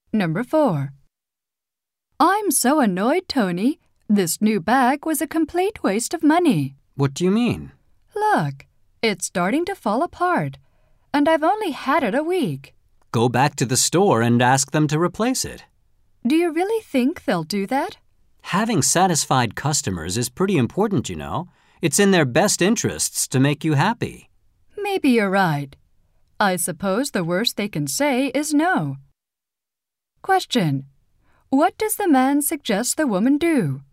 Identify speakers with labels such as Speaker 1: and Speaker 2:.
Speaker 1: Number 4. I'm so annoyed, Tony. This new bag was a complete waste of money.
Speaker 2: What do you mean?
Speaker 1: Look, it's starting to fall apart, and I've only had it a week.
Speaker 2: Go back to the store and ask them to replace it.
Speaker 1: Do you really think they'll do that?
Speaker 2: Having satisfied customers is pretty important, you know. It's in their best interests to make you happy.
Speaker 1: Maybe you're right. I suppose the worst they can say is no. Question. What does the man suggest the woman do?